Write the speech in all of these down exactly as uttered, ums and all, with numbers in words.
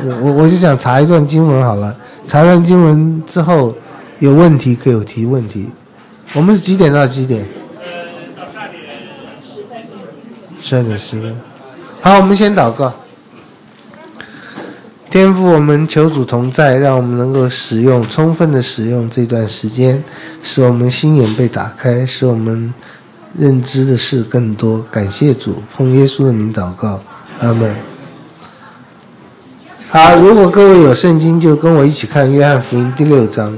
我我就想查一段经文好了，查段经文之后有问题可以有提问题。我们是几点到几点？十二点十分。好，我们先祷告。天父，我们求主同在，让我们能够使用充分的使用这段时间，使我们心眼被打开，使我们认知的事更多。感谢主，奉耶稣的名祷告，阿们。好，如果各位有圣经，就跟我一起看约翰福音第六章。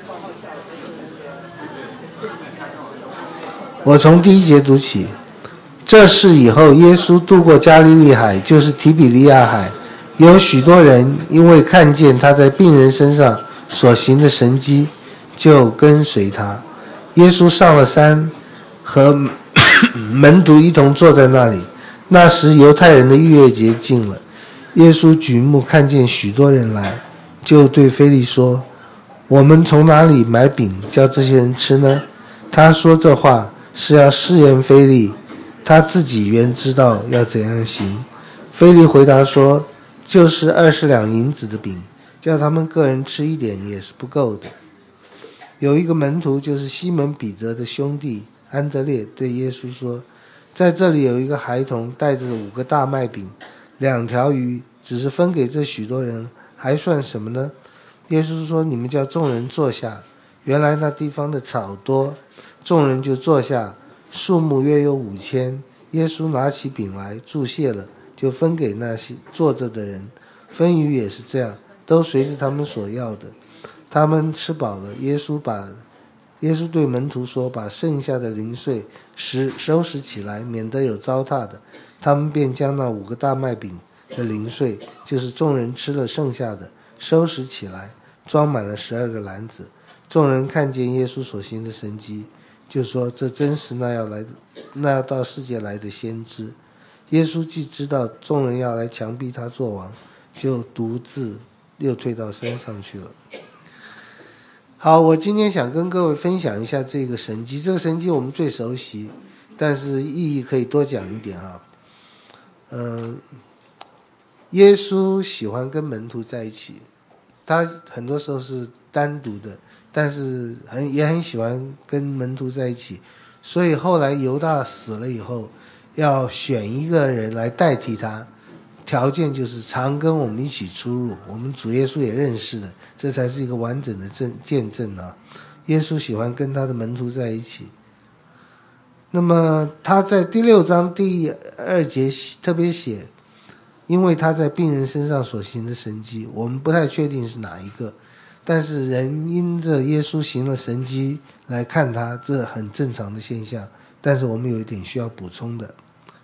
我从第一节读起。这事以后，耶稣渡过加利利海，就是提比利亚海。有许多人因为看见他在病人身上所行的神迹，就跟随他。耶稣上了山，和门徒一同坐在那里。那时犹太人的逾越节近了。耶稣举目看见许多人来，就对腓力说：我们从哪里买饼叫这些人吃呢？他说这话是要试验腓力，他自己原知道要怎样行。腓力回答说：就是二十两银子的饼，叫他们个人吃一点也是不够的。有一个门徒，就是西门彼得的兄弟安德烈，对耶稣说：在这里有一个孩童带着五个大麦饼，两条鱼，只是分给这许多人，还算什么呢？耶稣说：你们叫众人坐下。原来那地方的草多，众人就坐下，数目约有五千。耶稣拿起饼来，祝谢了，就分给那些坐着的人。分鱼也是这样，都随着他们所要的。他们吃饱了，耶稣把耶稣对门徒说：把剩下的零碎拾收拾起来，免得有糟蹋的。他们便将那五个大麦饼的零碎，就是众人吃了剩下的，收拾起来，装满了十二个篮子。众人看见耶稣所行的神迹，就说：这真是那要来那要到世界来的先知。耶稣既知道众人要来强逼他做王，就独自又退到山上去了。好，我今天想跟各位分享一下这个神迹。这个神迹我们最熟悉，但是意义可以多讲一点哈。嗯，耶稣喜欢跟门徒在一起，他很多时候是单独的，但是很也很喜欢跟门徒在一起。所以后来犹大死了以后，要选一个人来代替他，条件就是常跟我们一起出入，我们主耶稣也认识的，这才是一个完整的证见证啊。耶稣喜欢跟他的门徒在一起。那么他在第六章第二节特别写，因为他在病人身上所行的神迹，我们不太确定是哪一个，但是人因着耶稣行了神迹来看他，这很正常的现象。但是我们有一点需要补充的，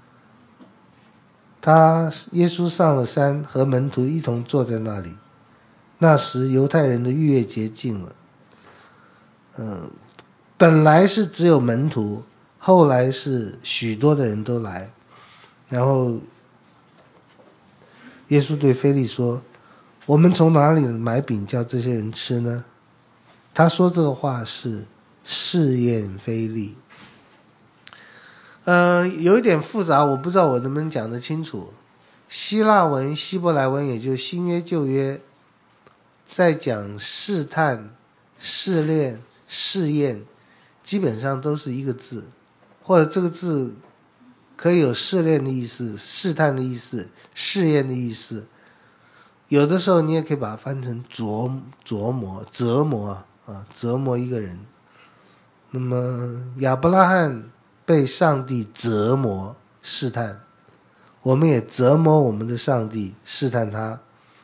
他耶稣上了山，和门徒一同坐在那里。那时犹太人的逾越节近了。嗯，本来是只有门徒，后来是许多的人都来。然后耶稣对腓力说：我们从哪里买饼叫这些人吃呢？他说这个话是试验腓力。呃，有一点复杂，我不知道我能不能讲得清楚。希腊文、希伯来文，也就是新约旧约，在讲试探、试炼、试验，基本上都是一个字，或者这个字可以有试炼的意思、试探的意思、试验的意思。有的时候你也可以把它翻成琢琢磨、折磨啊，折磨一个人。那么亚伯拉罕被上帝折磨试探，我们也折磨我们的上帝试探他。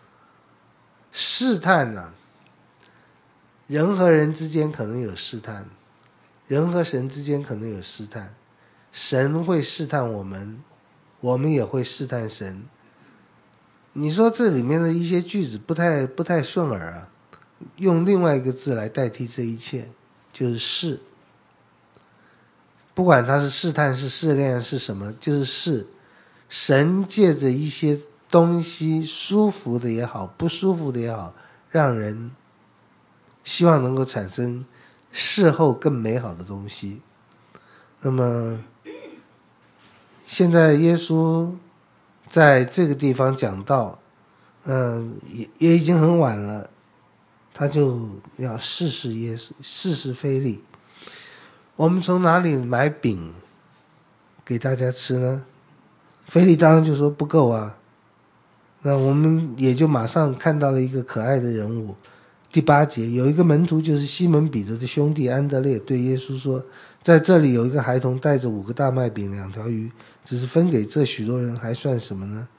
试探啊，人和人之间可能有试探，人和神之间可能有试探，神会试探我们，我们也会试探神。你说这里面的一些句子不太不太顺耳啊，用另外一个字来代替这一切，就是试。不管它是试探是试炼是什么，就是试。神借着一些东西，舒服的也好，不舒服的也好，让人希望能够产生事后更美好的东西。那么现在耶稣在这个地方讲到， 嗯、呃，也也已经很晚了，他就要试试耶稣，试试腓力。我们从哪里买饼给大家吃呢？腓力当然就说不够啊。那我们也就马上看到了一个可爱的人物。第八节，有一个门徒，就是西门彼得的兄弟安德烈，对耶稣说，在这里有一个孩童带着五个大麦饼两条鱼，只是分给这许多人，还算什么呢？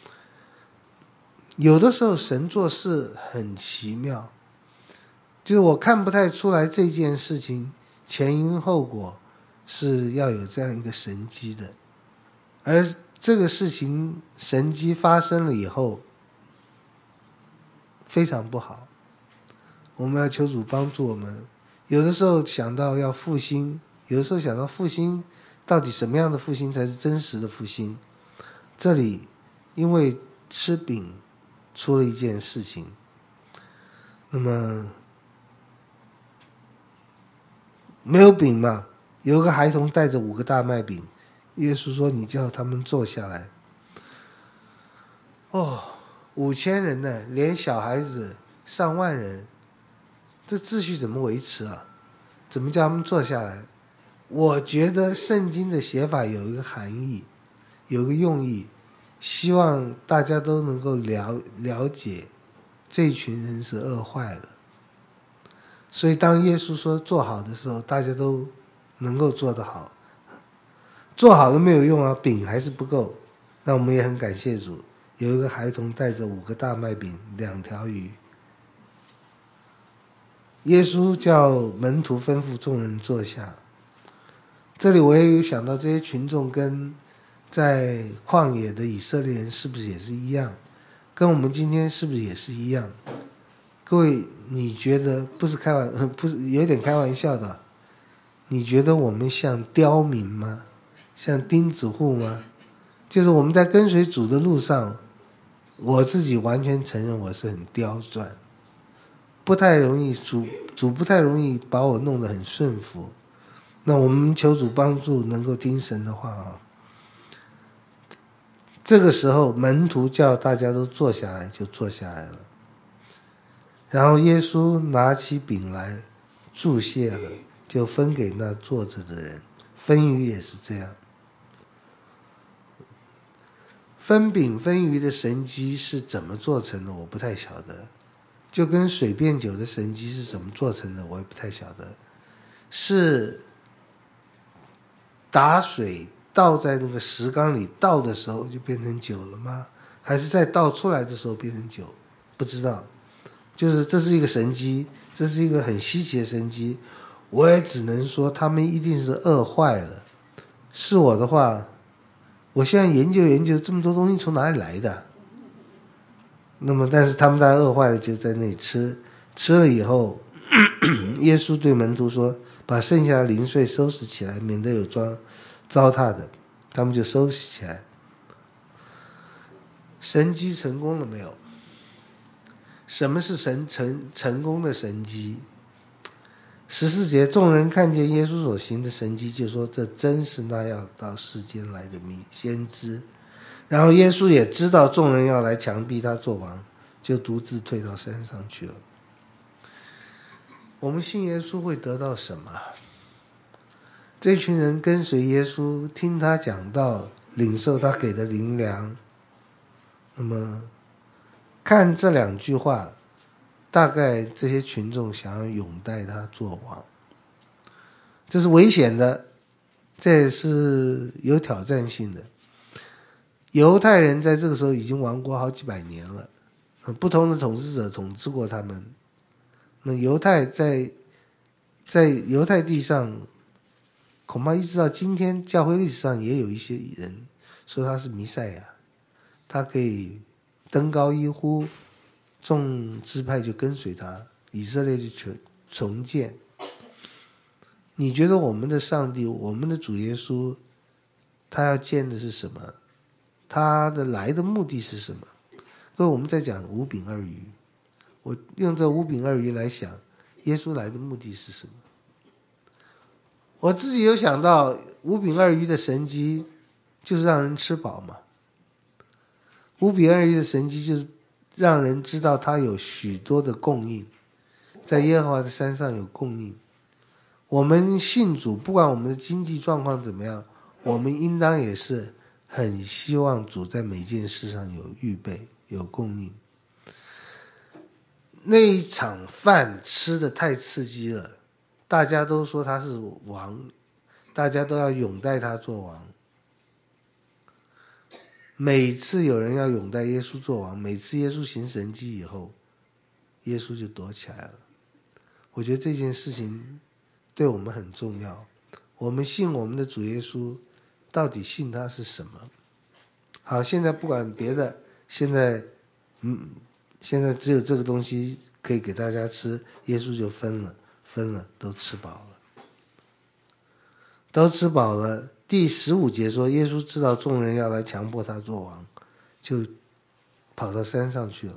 有的时候神做事很奇妙，就是我看不太出来这件事情前因后果是要有这样一个神迹的，而这个事情神迹发生了以后非常不好，我们要求主帮助我们。有的时候想到要复兴，有的时候想到复兴到底什么样的复兴才是真实的复兴。这里因为吃饼出了一件事情，那么没有饼嘛，有个孩童带着五个大麦饼，耶稣说你叫他们坐下来。哦，五千人呢，连小孩子上万人，这秩序怎么维持啊？怎么叫他们坐下来？我觉得圣经的写法有一个含义，有一个用意，希望大家都能够了了解这群人是饿坏了。所以当耶稣说做好的时候，大家都能够做得好。做好了没有用啊，饼还是不够。那我们也很感谢主，有一个孩童带着五个大麦饼两条鱼，耶稣叫门徒吩咐众人坐下。这里我也有想到，这些群众跟在旷野的以色列人是不是也是一样，跟我们今天是不是也是一样？各位，你觉得不是开玩不是有点开玩笑的，你觉得我们像刁民吗？像钉子户吗？就是我们在跟随主的路上，我自己完全承认我是很刁钻，不太容易主主不太容易把我弄得很顺服。那我们求主帮助，能够听神的话啊。这个时候门徒叫大家都坐下来，就坐下来了。然后耶稣拿起饼来，祝谢了，就分给那坐着的人。分鱼也是这样，分饼分鱼的神迹是怎么做成的我不太晓得，就跟水变酒的神迹是怎么做成的我也不太晓得。是打水倒在那个石缸里倒的时候就变成酒了吗？还是在倒出来的时候变成酒？不知道。就是这是一个神迹，这是一个很稀奇的神迹，我也只能说他们一定是饿坏了。是我的话，我现在研究研究这么多东西从哪里来的，那么但是他们大家饿坏了，就在那里吃，吃了以后耶稣对门徒说，把剩下的零碎收拾起来，免得有装糟蹋的。他们就收拾起来。神迹成功了没有？什么是神成成功的神迹？十四节，众人看见耶稣所行的神迹，就说这真是那要到世间来的弥先知。然后耶稣也知道众人要来强逼他做王，就独自退到山上去了。我们信耶稣会得到什么？这群人跟随耶稣，听他讲道，领受他给的灵粮。那么看这两句话，大概这些群众想要拥戴他做王，这是危险的，这也是有挑战性的。犹太人在这个时候已经亡国好几百年了，不同的统治者统治过他们。那犹太在在犹太地上，恐怕一直到今天教会历史上也有一些人说他是弥赛亚，他可以登高一呼，众支派就跟随他，以色列就重重建。你觉得我们的上帝，我们的主耶稣，他要建的是什么？他的来的目的是什么？各位，我们在讲五饼二鱼，我用这五饼二鱼来想，耶稣来的目的是什么？我自己有想到，五饼二鱼的神迹就是让人吃饱嘛。五饼二鱼的神迹就是让人知道他有许多的供应，在耶和华的山上有供应。我们信主，不管我们的经济状况怎么样，我们应当也是很希望主在每件事上有预备，有供应。那一场饭吃得太刺激了，大家都说他是王，大家都要拥戴他做王。每次有人要拥戴耶稣做王，每次耶稣行神迹以后，耶稣就躲起来了。我觉得这件事情对我们很重要。我们信我们的主耶稣，到底信他是什么？好，现在不管别的，现在嗯，现在只有这个东西可以给大家吃，耶稣就分了，分了，都吃饱了，都吃饱了。第十五节说，耶稣知道众人要来强迫他做王，就跑到山上去了。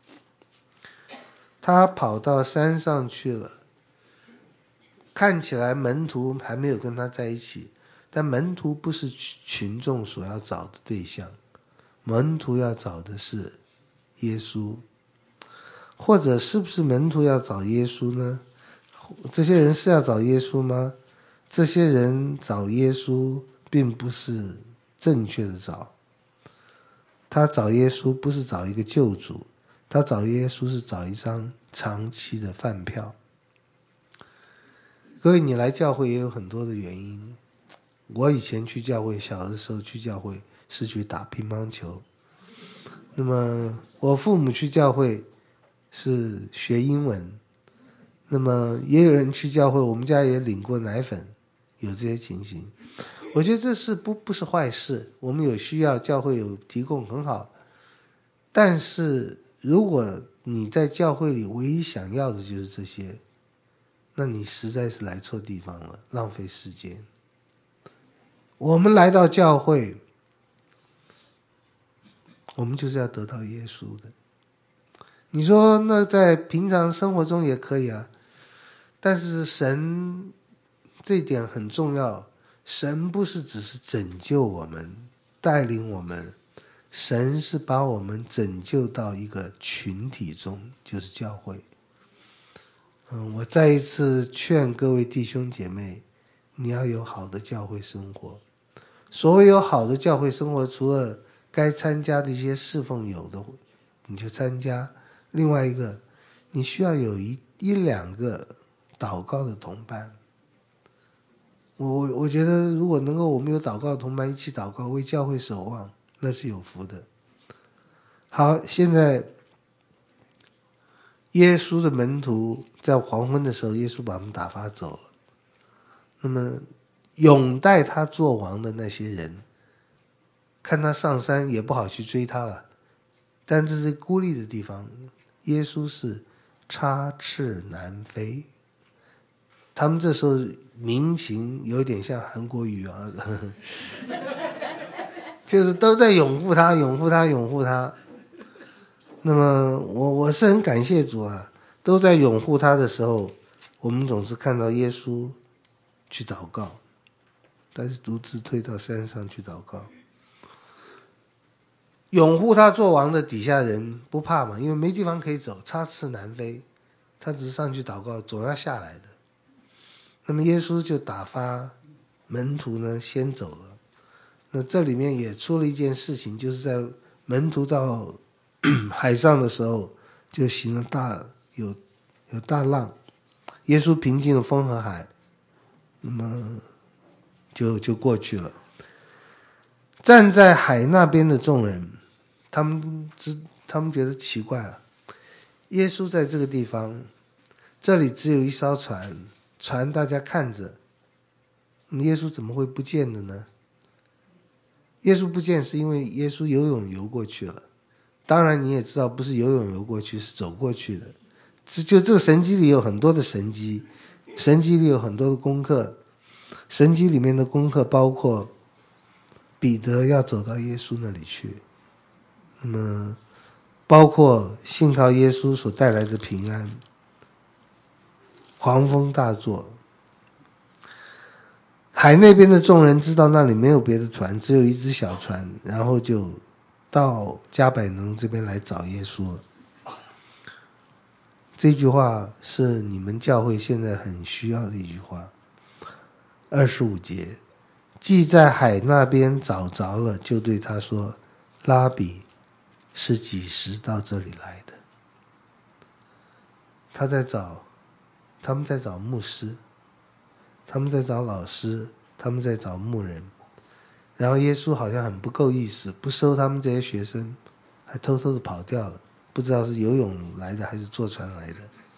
他跑到山上去了，看起来门徒还没有跟他在一起，但门徒不是群众所要找的对象，门徒要找的是耶稣。或者是不是门徒要找耶稣呢？这些人是要找耶稣吗？这些人找耶稣并不是正确的找，他找耶稣不是找一个救主，他找耶稣是找一张长期的饭票。各位，你来教会也有很多的原因。我以前去教会，小的时候去教会是去打乒乓球，那么我父母去教会是学英文，那么也有人去教会，我们家也领过奶粉，有这些情形。我觉得这是不不是坏事，我们有需要，教会有提供很好。但是如果你在教会里唯一想要的就是这些，那你实在是来错地方了，浪费时间。我们来到教会，我们就是要得到耶稣的。你说那在平常生活中也可以啊，但是神这一点很重要，神不是只是拯救我们，带领我们，神是把我们拯救到一个群体中，就是教会。嗯，我再一次劝各位弟兄姐妹，你要有好的教会生活。所谓有好的教会生活，除了该参加的一些侍奉有的你就参加，另外一个你需要有一一两个祷告的同伴。我我我觉得如果能够我们有祷告的同伴一起祷告，为教会守望，那是有福的。好，现在耶稣的门徒在黄昏的时候，耶稣把他们打发走了。那么拥戴他做王的那些人，看他上山也不好去追他了，但这是孤立的地方，耶稣是插翅难飞。他们这时候民情有点像韩国语啊，呵呵就是都在拥护他拥护他拥护他。那么我我是很感谢主啊，都在拥护他的时候，我们总是看到耶稣去祷告，但是独自退到山上去祷告。拥护他做王的底下人不怕嘛，因为没地方可以走，插翅难飞，他只是上去祷告，总要下来的。那么耶稣就打发门徒呢先走了。那这里面也出了一件事情，就是在门徒到海上的时候，就行了大有有大浪，耶稣平静了风和海，那么就就过去了。站在海那边的众人，他们知他们觉得奇怪啊，耶稣在这个地方，这里只有一艘船，船大家看着，耶稣怎么会不见的呢？耶稣不见是因为耶稣游泳游过去了。当然你也知道，不是游泳游过去，是走过去的。就这个神迹里有很多的神迹，神迹里有很多的功课，神迹里面的功课包括彼得要走到耶稣那里去，那么包括信靠耶稣所带来的平安。狂风大作，海那边的众人知道那里没有别的船，只有一只小船，然后就到加百农这边来找耶稣了。 这句话是你们教会现在很需要的一句话。二十五节，既在海那边找着了，就对他说，拉比，是几时到这里来的？他在找，他们在找牧师，他们在找老师，他们在找牧人。然后耶稣好像很不够意思，不收他们这些学生，还偷偷的跑掉了，不知道是游泳来的还是坐船来的。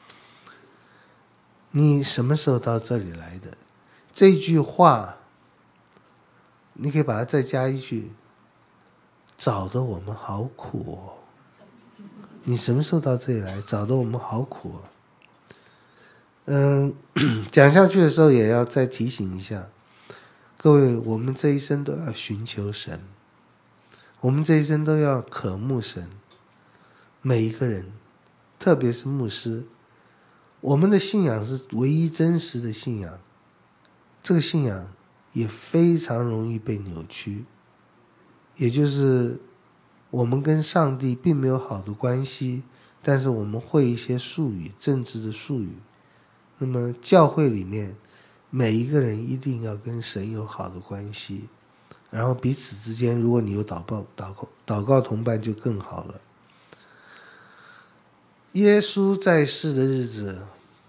你什么时候到这里来的？这句话你可以把它再加一句，找得我们好苦哦。你什么时候到这里来？找得我们好苦哦。嗯，讲下去的时候也要再提醒一下各位，我们这一生都要寻求神，我们这一生都要渴慕神。每一个人，特别是牧师，我们的信仰是唯一真实的信仰，这个信仰也非常容易被扭曲，也就是我们跟上帝并没有好的关系，但是我们会一些术语，政治的术语。那么教会里面每一个人一定要跟神有好的关系，然后彼此之间如果你有祷告祷告祷告同伴就更好了。耶稣在世的日子，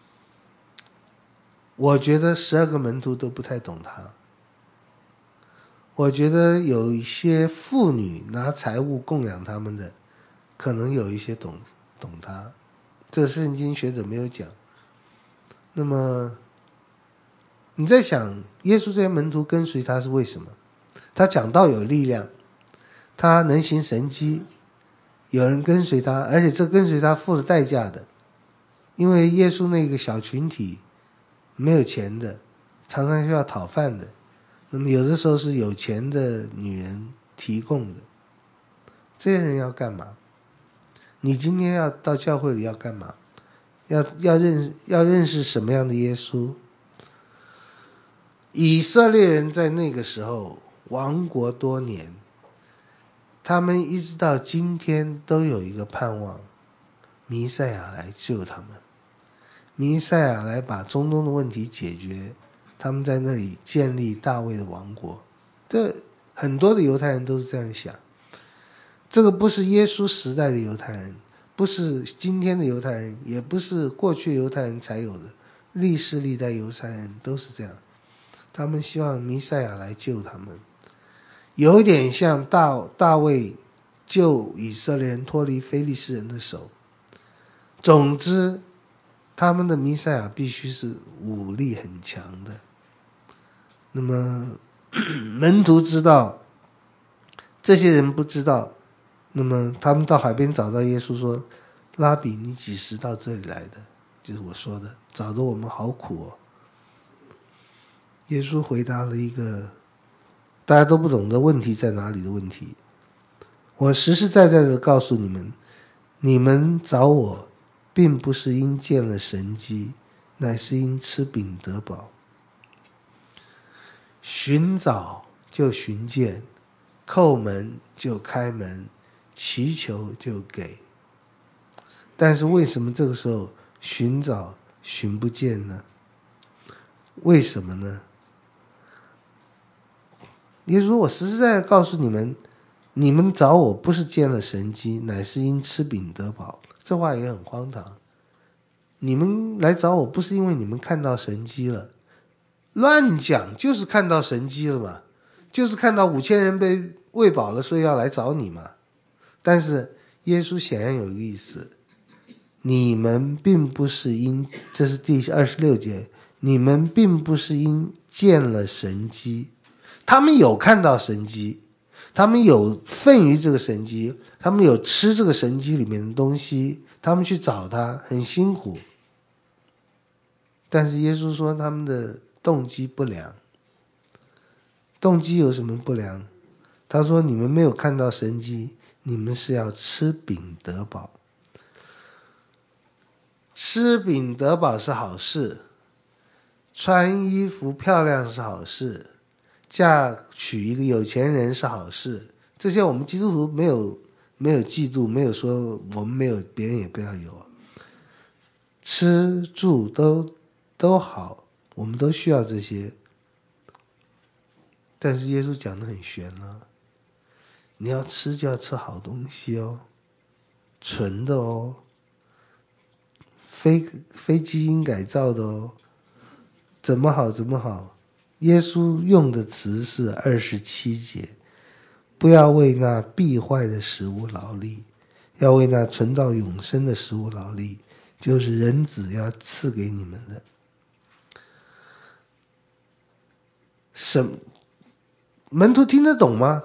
我觉得十二个门徒都不太懂他。我觉得有一些妇女拿财物供养他们的，可能有一些懂懂他，这圣经学者没有讲。那么你在想耶稣这些门徒跟随他是为什么？他讲道有力量，他能行神迹，有人跟随他，而且这跟随他付了代价的。因为耶稣那个小群体没有钱的，常常需要讨饭的，那么有的时候是有钱的女人提供的。这些人要干嘛？你今天要到教会里要干嘛？要要认要认识什么样的耶稣？以色列人在那个时候亡国多年，他们一直到今天都有一个盼望，弥赛亚来救他们，弥赛亚来把中东的问题解决，他们在那里建立大卫的王国。这很多的犹太人都是这样想。这个不是耶稣时代的犹太人，不是今天的犹太人，也不是过去犹太人才有的，历世历代犹太人都是这样。他们希望弥赛亚来救他们，有点像 大, 大卫救以色列人脱离非利士人的手。总之他们的弥赛亚必须是武力很强的。那么门徒知道，这些人不知道。那么他们到海边找到耶稣说，拉比，你几时到这里来的？就是我说的，找得我们好苦哦。耶稣回答了一个大家都不懂的问题在哪里的问题。我实实在在的告诉你们，你们找我并不是因见了神迹，乃是因吃饼得饱。寻找就寻见，叩门就开门，祈求就给。但是为什么这个时候寻找寻不见呢？为什么呢？耶稣说，我实实在在告诉你们，你们找我不是见了神迹，乃是因吃饼得饱。这话也很荒唐。你们来找我不是因为你们看到神迹了，乱讲，就是看到神迹了嘛，就是看到五千人被喂饱了，所以要来找你嘛。但是耶稣显然有一个意思，你们并不是因，这是第二十六节，你们并不是因见了神迹。他们有看到神迹，他们有份于这个神迹，他们有吃这个神迹里面的东西，他们去找他很辛苦。但是耶稣说他们的动机不良。动机有什么不良？他说你们没有看到神迹，你们是要吃饼得饱。吃饼得饱是好事，穿衣服漂亮是好事，嫁娶一个有钱人是好事，这些我们基督徒没有没有嫉妒，没有说我们没有别人也不要有。 吃住都都好，我们都需要这些。但是耶稣讲得很玄啊，你要吃就要吃好东西哦，纯的哦，非非基因改造的哦，怎么好怎么好。耶稣用的词是二十七节，不要为那必坏的食物劳力，要为那存到永生的食物劳力，就是人子要赐给你们的。什门徒听得懂吗？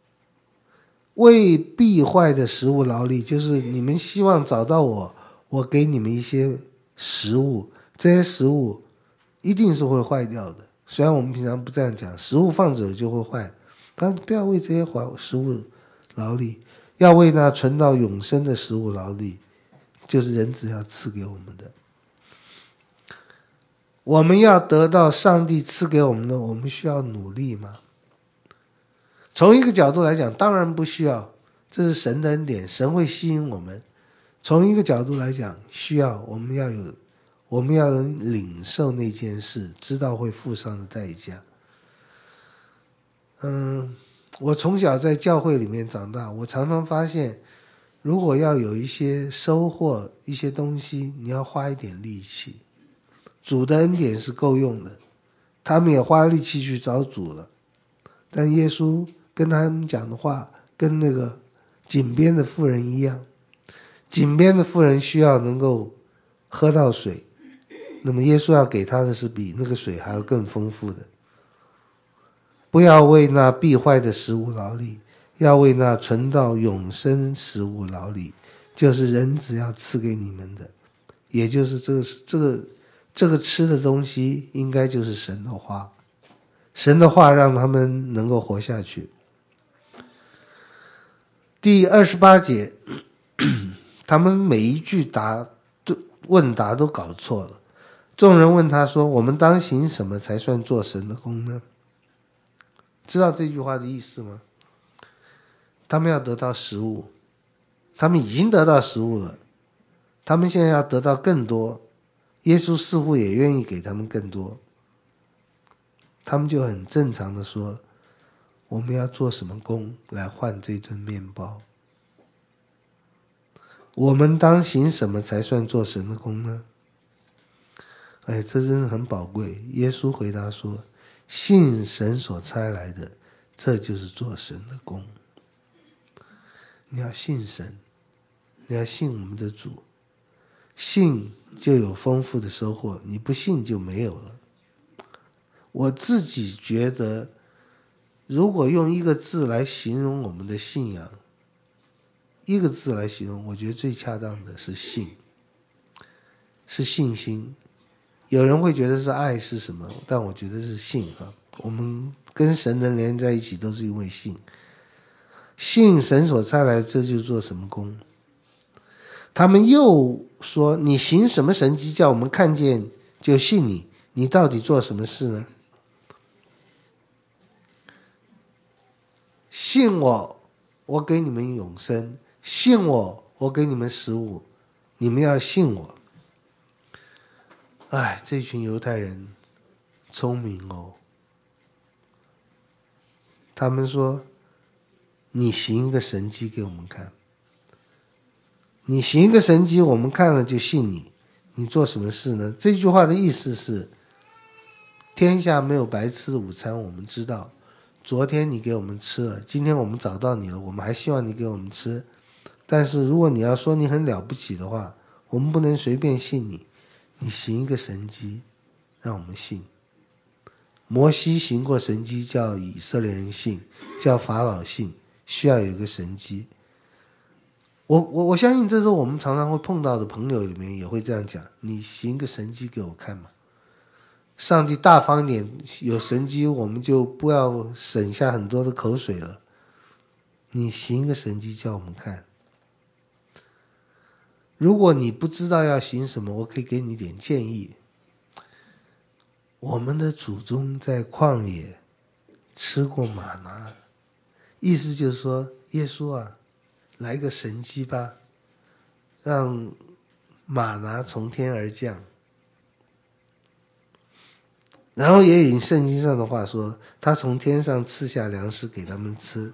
为必坏的食物劳力，就是你们希望找到我，我给你们一些食物，这些食物一定是会坏掉的。虽然我们平常不这样讲，食物放久就会坏，但不要为这些食物劳力，要为那存到永生的食物劳力，就是人子要赐给我们的。我们要得到上帝赐给我们的，我们需要努力吗？从一个角度来讲，当然不需要，这是神的恩典，神会吸引我们。从一个角度来讲，需要，我们要有，我们要领受那件事，知道会付上的代价。嗯，我从小在教会里面长大，我常常发现，如果要有一些收获，一些东西，你要花一点力气。主的恩典是够用的，他们也花力气去找主了，但耶稣跟他们讲的话跟那个井边的妇人一样，井边的妇人需要能够喝到水，那么耶稣要给他的是比那个水还要更丰富的。不要为那必坏的食物劳力，要为那存到永生食物劳力，就是人子要赐给你们的，也就是这个这个这个吃的东西应该就是神的话，神的话让他们能够活下去。第二十八节，他们每一句答问答都搞错了。众人问他说，我们当行什么才算做神的工呢？知道这句话的意思吗？他们要得到食物，他们已经得到食物了，他们现在要得到更多，耶稣似乎也愿意给他们更多。他们就很正常的说，我们要做什么工来换这顿面包？我们当行什么才算做神的工呢？哎，这真的很宝贵。耶稣回答说，信神所差来的，这就是做神的工。你要信神，你要信我们的主，信就有丰富的收获，你不信就没有了。我自己觉得，如果用一个字来形容我们的信仰，一个字来形容，我觉得最恰当的是信，是信心。有人会觉得是爱是什么，但我觉得是信啊。我们跟神能连在一起都是因为信，信神所差来，这就做什么工。他们又说，你行什么神迹叫我们看见就信你，你到底做什么事呢？信我，我给你们永生；信我，我给你们食物。你们要信我。哎，这群犹太人聪明哦。他们说，你行一个神迹给我们看，你行一个神迹我们看了就信你，你做什么事呢？这句话的意思是，天下没有白吃的午餐，我们知道昨天你给我们吃了，今天我们找到你了，我们还希望你给我们吃。但是如果你要说你很了不起的话，我们不能随便信你，你行一个神迹让我们信。摩西行过神迹叫以色列人信，叫法老信，需要有一个神迹。我我我相信这是我们常常会碰到的朋友里面也会这样讲，你行一个神迹给我看嘛。上帝大方一点，有神迹我们就不要省下很多的口水了，你行一个神迹叫我们看。如果你不知道要行什么，我可以给你点建议。我们的祖宗在旷野吃过玛拿，意思就是说，耶稣啊，来个神迹吧，让马拿从天而降。然后也引圣经上的话说，他从天上赐下粮食给他们吃，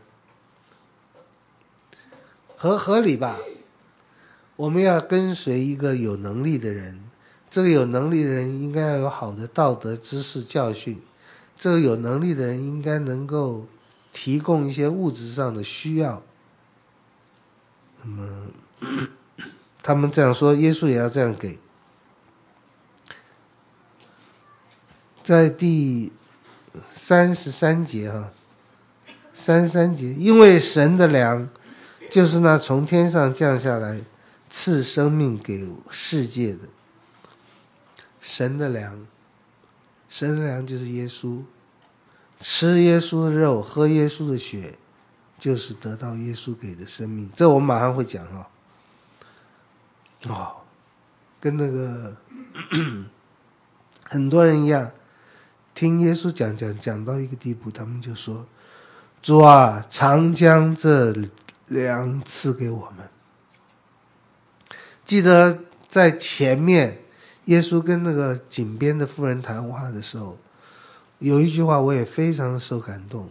合合理吧？我们要跟随一个有能力的人，这个有能力的人应该要有好的道德知识教训，这个有能力的人应该能够提供一些物质上的需要。那么他们这样说，耶稣也要这样给。在第三十三节哈，三十三节，因为神的粮就是那从天上降下来赐生命给世界的。神的粮，神的粮就是耶稣，吃耶稣的肉，喝耶稣的血，就是得到耶稣给的生命。这我们马上会讲哈。哦，跟那个很多人一样，听耶稣讲讲讲到一个地步，他们就说：“主啊，常将这粮赐给我们。”记得在前面耶稣跟那个井边的妇人谈话的时候，有一句话我也非常受感动：“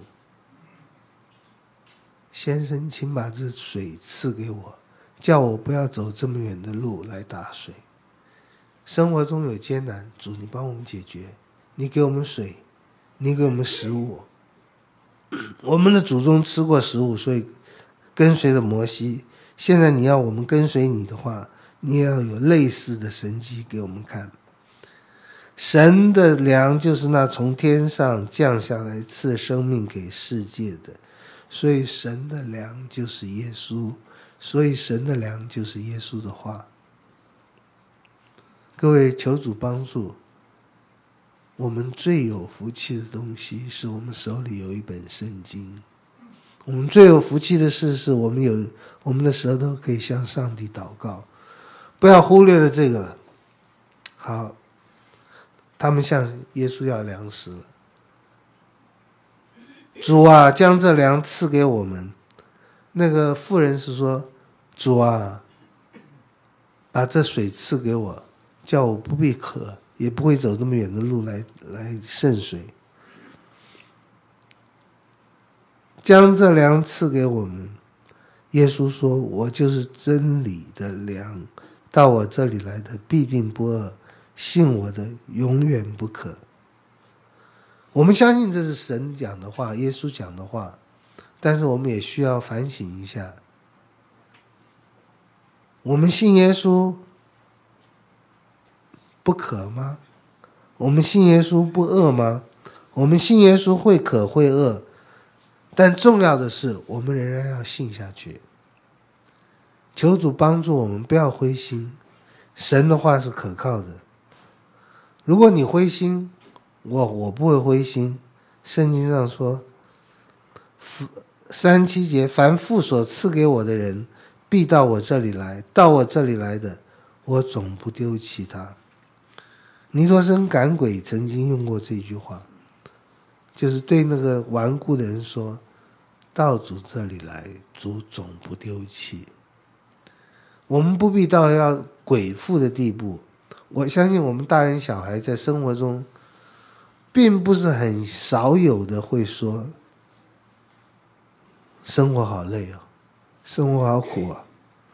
先生，请把这水赐给我，叫我不要走这么远的路来打水。生活中有艰难，主你帮我们解决，你给我们水，你给我们食物。我们的祖宗吃过食物，所以跟随着摩西。现在你要我们跟随你的话，你也要有类似的神迹给我们看。神的粮就是那从天上降下来赐生命给世界的，所以神的粮就是耶稣，所以神的粮就是耶稣的话。各位，求主帮助我们，最有福气的东西是我们手里有一本圣经。我们最有福气的事是我们有我们的舌头可以向上帝祷告，不要忽略了这个了。好，他们向耶稣要粮食了。主啊，将这粮赐给我们。那个妇人是说：主啊，把这水赐给我，叫我不必渴，也不会走这么远的路来来渗水。将这粮赐给我们。耶稣说：我就是真理的粮，到我这里来的必定不饿，信我的永远不渴。我们相信这是神讲的话，耶稣讲的话，但是我们也需要反省一下，我们信耶稣不渴吗？我们信耶稣不饿吗？我们信耶稣会渴会饿，但重要的是我们仍然要信下去。求主帮助我们不要灰心，神的话是可靠的。如果你灰心，我我不会灰心。圣经上说，三七节，凡父所赐给我的人必到我这里来，到我这里来的，我总不丢弃他。尼陀生赶鬼曾经用过这句话，就是对那个顽固的人说，到主这里来，主总不丢弃。我们不必到要鬼附的地步。我相信我们大人小孩在生活中并不是很少有的会说，生活好累哦，生活好苦啊。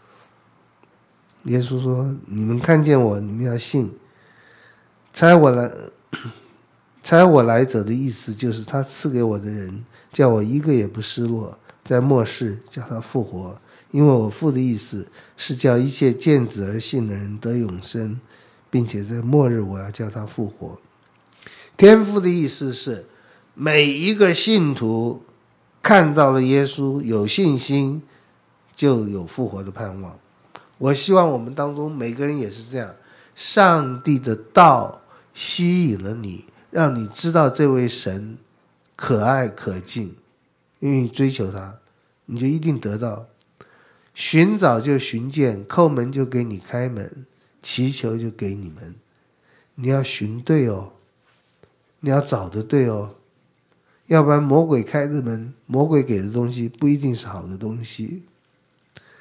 耶稣说，你们看见我，你们要信。差我来差我来者的意思就是他赐给我的人，叫我一个也不失落，在末世叫他复活。因为我父的意思是叫一切见子而信的人得永生，并且在末日我要叫他复活。天父的意思是每一个信徒看到了耶稣，有信心，就有复活的盼望。我希望我们当中每个人也是这样，上帝的道吸引了你，让你知道这位神可爱可敬，愿意追求他，你就一定得到。寻找就寻见，叩门就给你开门，祈求就给你们。你要寻对哦，你要找的对哦，要不然魔鬼开的门，魔鬼给的东西不一定是好的东西。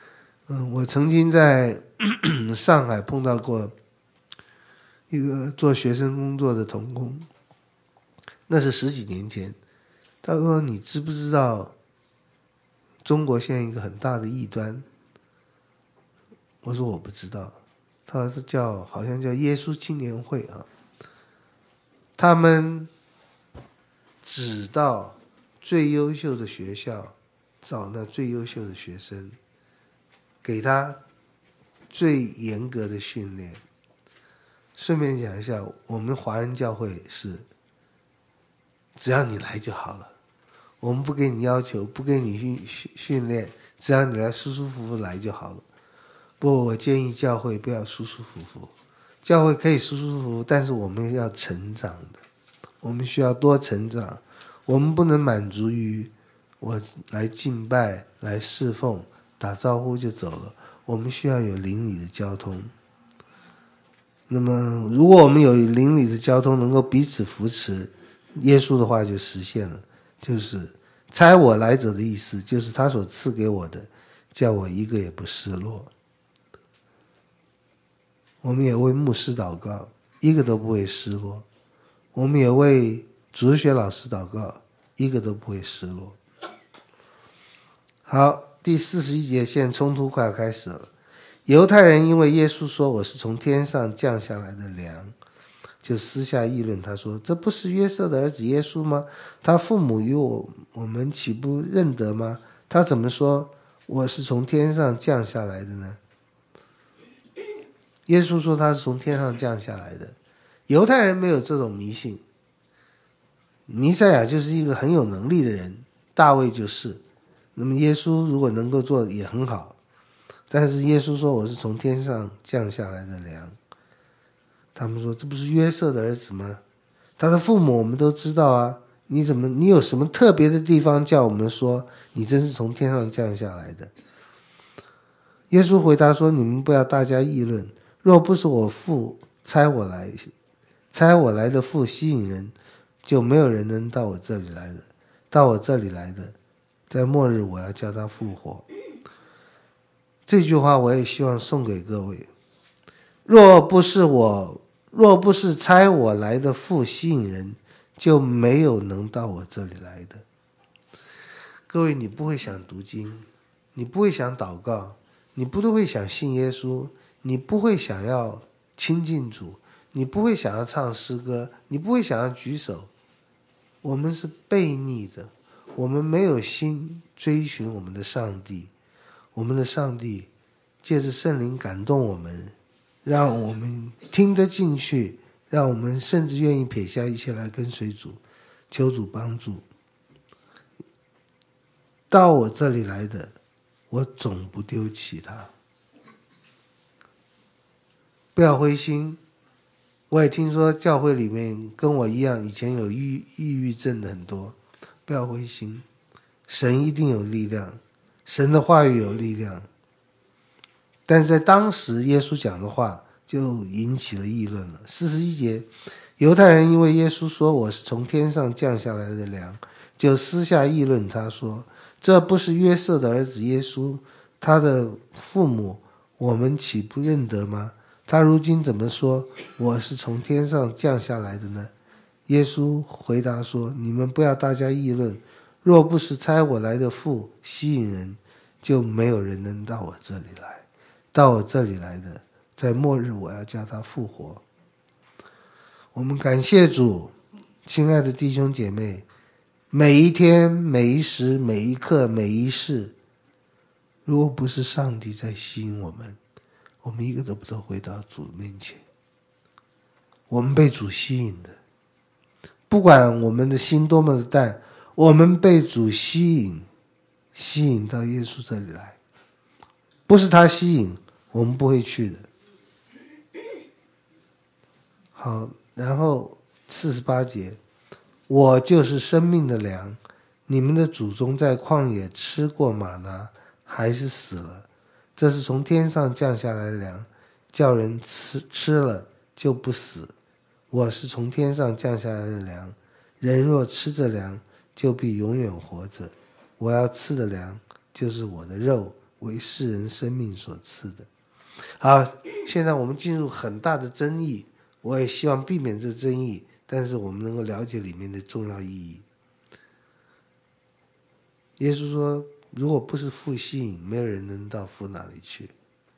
嗯，我曾经在上海碰到过一个做学生工作的童工，那是十几年前。他说：“你知不知道中国现在一个很大的异端？”我说：“我不知道。”他说叫好像叫耶稣青年会啊，他们只到最优秀的学校找那最优秀的学生，给他最严格的训练。顺便讲一下，我们华人教会是只要你来就好了，我们不给你要求，不给你训训训练，只要你来舒舒服服来就好了。不过我建议教会不要舒舒服服，教会可以舒舒服服，但是我们要成长的，我们需要多成长，我们不能满足于我来敬拜、来侍奉、打招呼就走了，我们需要有邻里的交通。那么如果我们有邻里的交通，能够彼此扶持，耶稣的话就实现了，就是差我来者的意思，就是他所赐给我的，叫我一个也不失落。我们也为牧师祷告，一个都不会失落。我们也为主日学老师祷告，一个都不会失落。好，第四十一节，现在冲突快要开始了。犹太人因为耶稣说我是从天上降下来的粮，就私下议论他说，这不是约瑟的儿子耶稣吗？他父母与我我们岂不认得吗？他怎么说我是从天上降下来的呢？耶稣说他是从天上降下来的。犹太人没有这种迷信，弥赛亚就是一个很有能力的人，大卫就是，那么耶稣如果能够做也很好，但是耶稣说我是从天上降下来的粮。他们说这不是约瑟的儿子吗？他的父母我们都知道啊，你怎么你有什么特别的地方叫我们说你真是从天上降下来的？耶稣回答说，你们不要大家议论，若不是我父差我来差我来的父吸引人，就没有人能到我这里来的，到我这里来的，在末日我要叫他复活。这句话我也希望送给各位，若不是我若不是差我来的父吸引人，就没有能到我这里来的。各位，你不会想读经，你不会想祷告，你不都会想信耶稣，你不会想要亲近主，你不会想要唱诗歌，你不会想要举手。我们是悖逆的，我们没有心追寻我们的上帝。我们的上帝借着圣灵感动我们，让我们听得进去，让我们甚至愿意撇下一切来跟随主，求主帮助。到我这里来的，我总不丢弃他。不要灰心，我也听说教会里面跟我一样以前有抑抑郁症的很多，不要灰心，神一定有力量，神的话语有力量。但是在当时耶稣讲的话就引起了议论了。四十一节，犹太人因为耶稣说我是从天上降下来的粮，就私下议论他说，这不是约瑟的儿子耶稣，他的父母我们岂不认得吗？他如今怎么说我是从天上降下来的呢？耶稣回答说，你们不要大家议论，若不是差我来的父吸引人，就没有人能到我这里来，到我这里来的，在末日我要叫他复活。我们感谢主，亲爱的弟兄姐妹，每一天每一时每一刻每一世，如果不是上帝在吸引我们，我们一个都不都回到主面前。我们被主吸引的，不管我们的心多么的淡，我们被主吸引，吸引到耶稣这里来，不是他吸引，我们不会去的。好，然后四十八节，我就是生命的粮，你们的祖宗在旷野吃过玛拿，还是死了。这是从天上降下来的粮，叫人吃吃了就不死。我是从天上降下来的粮，人若吃这粮，就必永远活着。我要吃的粮，就是我的肉为世人生命所赐的。好，现在我们进入很大的争议，我也希望避免这争议，但是我们能够了解里面的重要意义。耶稣说，如果不是父吸引，没有人能到父那里去。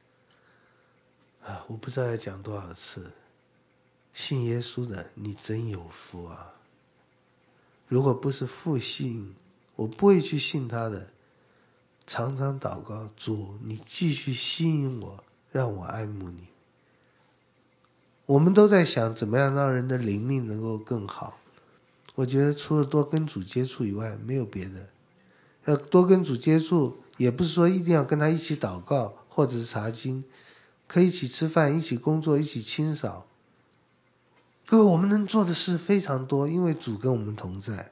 啊，我不知道要讲多少次，信耶稣的你真有福啊！如果不是父吸引，我不会去信他的。常常祷告，主，你继续吸引我，让我爱慕你。我们都在想怎么样让人的灵命能够更好。我觉得除了多跟主接触以外，没有别的。要多跟主接触，也不是说一定要跟他一起祷告或者是查经，可以一起吃饭，一起工作，一起清扫。各位，我们能做的事非常多，因为主跟我们同在。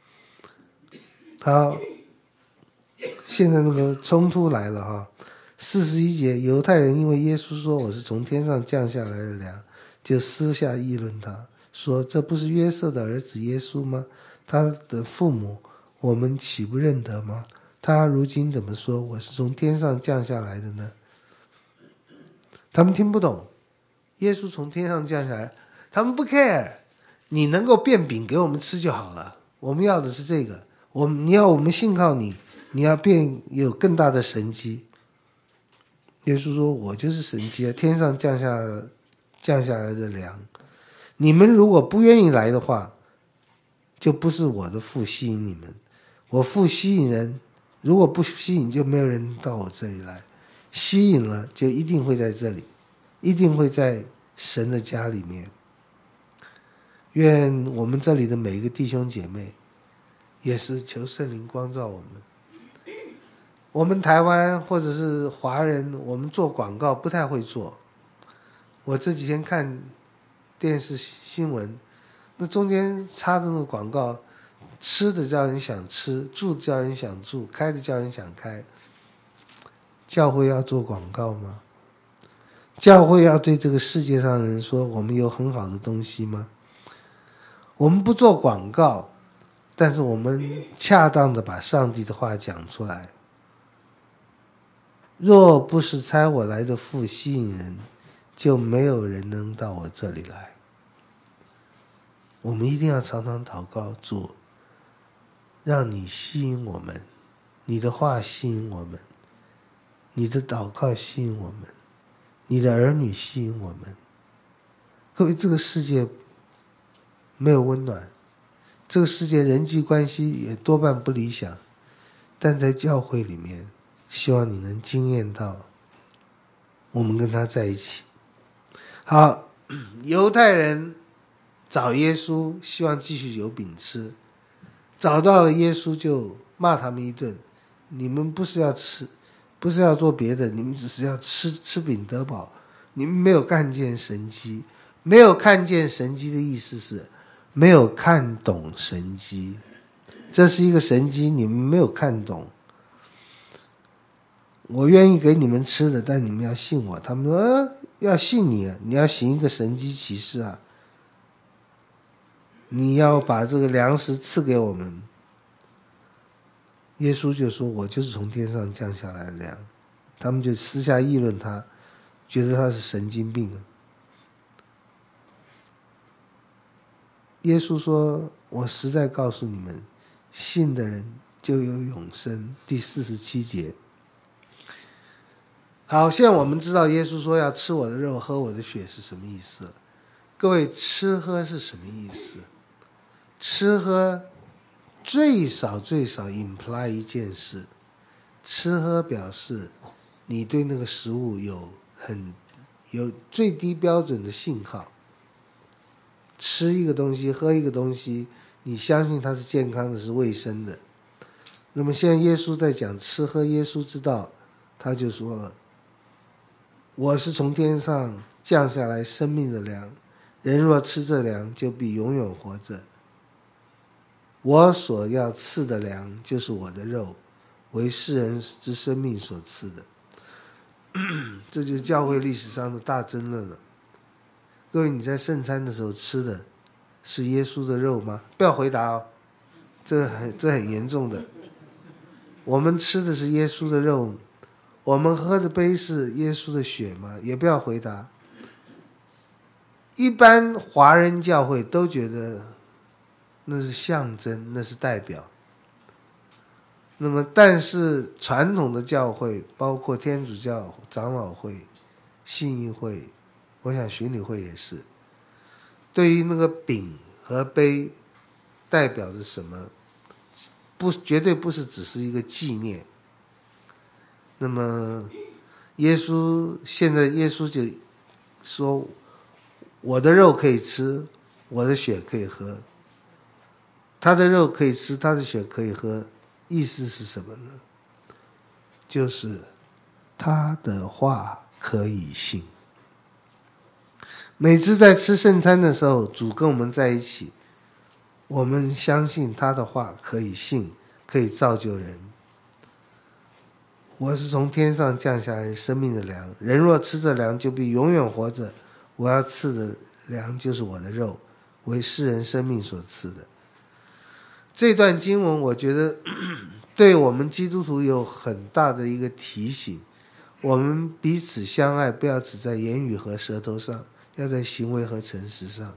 好，现在那个冲突来了哈。四十一节，犹太人因为耶稣说我是从天上降下来的粮，就私下议论他，说这不是约瑟的儿子耶稣吗？他的父母我们岂不认得吗？他如今怎么说我是从天上降下来的呢？他们听不懂，耶稣从天上降下来，他们不 care， 你能够变饼给我们吃就好了，我们要的是这个，我们你要我们信靠你，你要变有更大的神迹。耶稣说我就是神迹啊，天上降下降下来的粮，你们如果不愿意来的话，就不是我的父吸引你们，我父吸引人，如果不吸引就没有人到我这里来，吸引了就一定会在这里，一定会在神的家里面。愿我们这里的每一个弟兄姐妹也是求圣灵光照我们。我们台湾或者是华人，我们做广告不太会做。我这几天看电视新闻，那中间插的那个广告，吃的叫人想吃，住的叫人想住，开的叫人想开。教会要做广告吗？教会要对这个世界上的人说我们有很好的东西吗？我们不做广告，但是我们恰当的把上帝的话讲出来。若不是差我来的父吸引人，就没有人能到我这里来。我们一定要常常祷告，主，让你吸引我们，你的话吸引我们，你的祷告吸引我们，你的儿女吸引我们。各位，这个世界没有温暖，这个世界人际关系也多半不理想，但在教会里面，希望你能经验到我们跟他在一起。好，犹太人找耶稣，希望继续有饼吃，找到了耶稣就骂他们一顿，你们不是要吃，不是要做别的，你们只是要吃吃饼得饱，你们没有看见神迹。没有看见神迹的意思是没有看懂神迹，这是一个神迹，你们没有看懂。我愿意给你们吃的，但你们要信我。他们说、呃、要信你啊，你要行一个神迹奇事啊，你要把这个粮食赐给我们。耶稣就说我就是从天上降下来的粮，他们就私下议论他，觉得他是神经病。耶稣说我实在告诉你们，信的人就有永生。第四十七节。好，现在我们知道耶稣说要吃我的肉喝我的血是什么意思了。各位，吃喝是什么意思？吃喝最少最少 imply 一件事，吃喝表示你对那个食物有很有最低标准的信号。吃一个东西喝一个东西，你相信它是健康的，是卫生的。那么现在耶稣在讲吃喝耶稣之道，他就说了，我是从天上降下来生命的粮，人若吃这粮就必永远活着。我所要赐的粮就是我的肉，为世人之生命所赐的。这就是教会历史上的大争论了。各位，你在圣餐的时候吃的是耶稣的肉吗？不要回答哦，这很这很严重的。我们吃的是耶稣的肉， 我们喝的杯是耶稣的血吗？也不要回答。一般华人教会都觉得那是象征，那是代表。那么但是传统的教会，包括天主教长老会、信义会，我想巡礼会也是，对于那个饼和杯代表着什么，不绝对不是只是一个纪念。那么耶稣现在耶稣就说，我的肉可以吃，我的血可以喝。他的肉可以吃，他的血可以喝，意思是什么呢？就是他的话可以信。每次在吃圣餐的时候，主跟我们在一起，我们相信他的话可以信，可以造就人。我是从天上降下来生命的粮，人若吃这粮就必永远活着。我要赐的粮就是我的肉，为世人生命所赐的。这段经文我觉得对我们基督徒有很大的一个提醒，我们彼此相爱，不要只在言语和舌头上，要在行为和诚实上。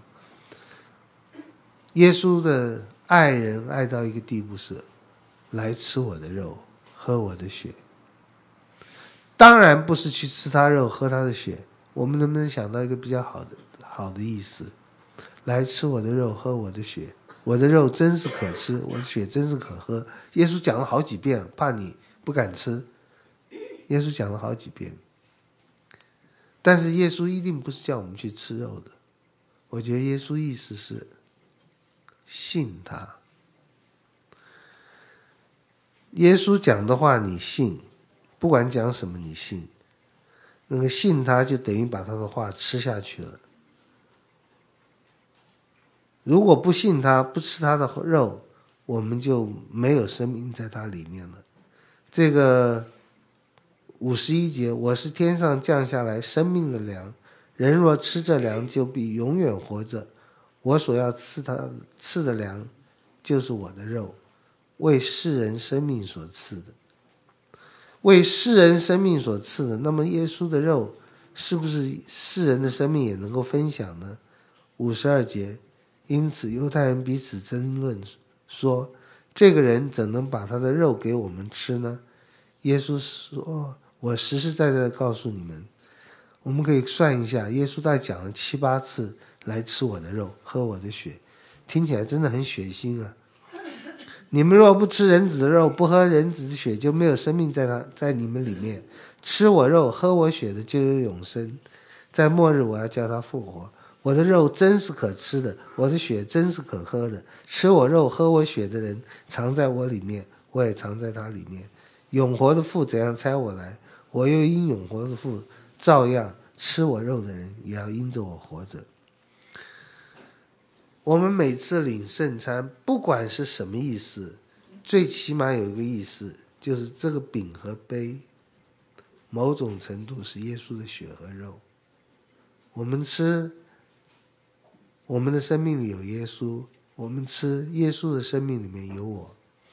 耶稣的爱人爱到一个地步是，来吃我的肉，喝我的血。当然不是去吃他肉喝他的血，我们能不能想到一个比较好的好的意思？来吃我的肉喝我的血，我的肉真是可吃，我的血真是可喝。耶稣讲了好几遍，怕你不敢吃，耶稣讲了好几遍。但是耶稣一定不是叫我们去吃肉的，我觉得耶稣意思是信他。耶稣讲的话你信，不管讲什么你信，那个信他就等于把他的话吃下去了。如果不信他，不吃他的肉，我们就没有生命在他里面了。这个五十一节，我是天上降下来生命的粮，人若吃这粮就必永远活着。我所要赐他赐的粮就是我的肉，为世人生命所赐的。为世人生命所赐的，那么耶稣的肉是不是世人的生命也能够分享呢？五十二节，因此犹太人彼此争论说，这个人怎能把他的肉给我们吃呢？耶稣说，我实实在在的告诉你们，我们可以算一下，耶稣大概讲了七八次来吃我的肉喝我的血，听起来真的很血腥啊。你们若不吃人子的肉，不喝人子的血，就没有生命在他在你们里面。吃我肉喝我血的就有永生，在末日我要叫他复活。我的肉真是可吃的，我的血真是可喝的。吃我肉喝我血的人藏在我里面，我也藏在他里面。永活的父怎样差我来，我又因永活的父照样吃我肉的人也要因着我活着。我们每次领圣餐，不管是什么意思，最起码有一个意思，就是这个饼和杯某种程度是耶稣的血和肉。我们吃，我们的生命里有耶稣，我们吃，耶稣的生命里面有我。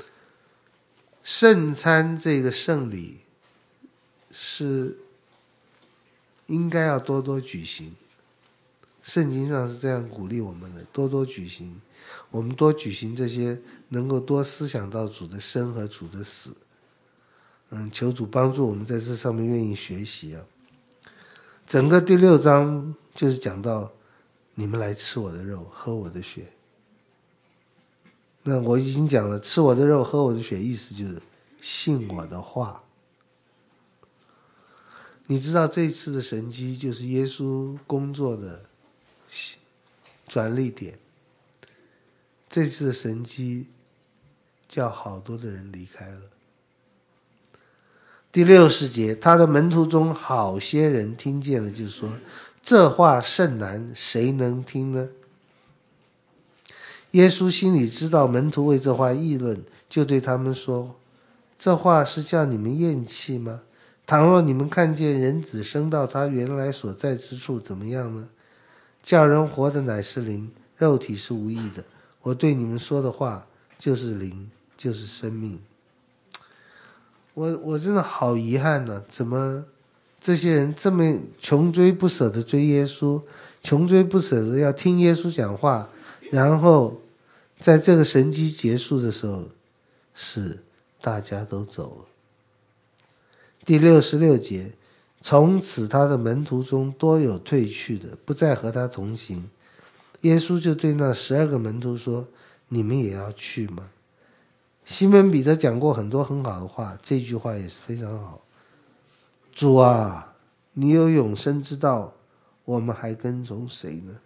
圣餐这个圣礼是应该要多多举行，圣经上是这样鼓励我们的，多多举行。我们多举行这些，能够多思想到主的生和主的死。嗯，求主帮助我们在这上面愿意学习啊。整个第六章就是讲到，你们来吃我的肉，喝我的血。那我已经讲了，吃我的肉，喝我的血，意思就是信我的话。你知道这次的神迹就是耶稣工作的转捩点。这次的神迹叫好多的人离开了。第六十节，他的门徒中好些人听见了，就说，这话甚难，谁能听呢？耶稣心里知道门徒为这话议论，就对他们说，这话是叫你们厌弃吗？倘若你们看见人子升到他原来所在之处，怎么样呢？叫人活的乃是灵，肉体是无益的。我对你们说的话就是灵，就是生命。 我我真的好遗憾呢、啊，怎么这些人这么穷追不舍的追耶稣，穷追不舍的要听耶稣讲话，然后在这个神迹结束的时候，是大家都走了。第六十六节，从此他的门徒中多有退去的，不再和他同行。耶稣就对那十二个门徒说：“你们也要去吗？”西门彼得讲过很多很好的话，这句话也是非常好。主啊，你有永生之道，我们还跟从谁呢？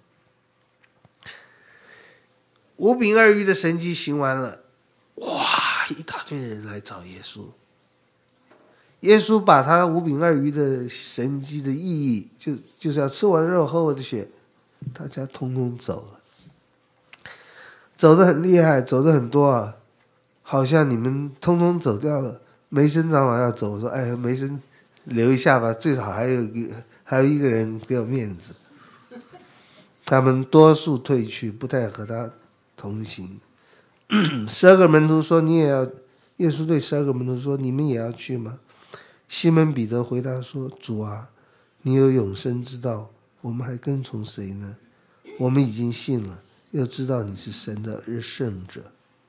五饼二鱼的神迹行完了，哇，一大堆人来找耶稣。耶稣把他五饼二鱼的神迹的意义，就就是要吃我的肉喝我的血，大家通通走了，走得很厉害，走得很多啊，好像你们通通走掉了。梅森长老要走，我说哎，梅森留一下吧，最好还有一个还有一个人给我面子。他们多数退去，不太和他同行。十二个门徒说：“你也要。”耶稣对十二个门徒说：“你们也要去吗？”西门彼得回答说：“主啊，你有永生之道，我们还跟从谁呢？我们已经信了，又知道你是神的圣者。”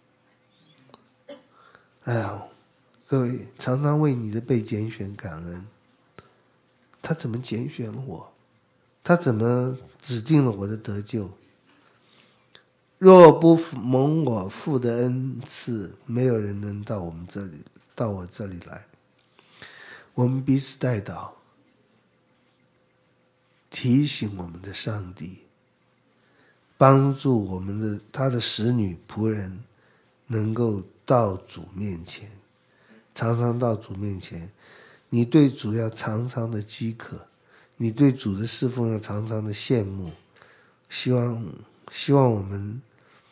哎呀，各位常常为你的被拣选感恩。他怎么拣选了我？他怎么指定了我的得救？若不蒙我父的恩赐，没有人能到我们这里，到我这里来。我们彼此代祷，提醒我们的上帝，帮助我们的他的使女仆人能够到主面前，常常到主面前。你对主要常常的饥渴，你对主的侍奉要常常的羡慕。希望希望我们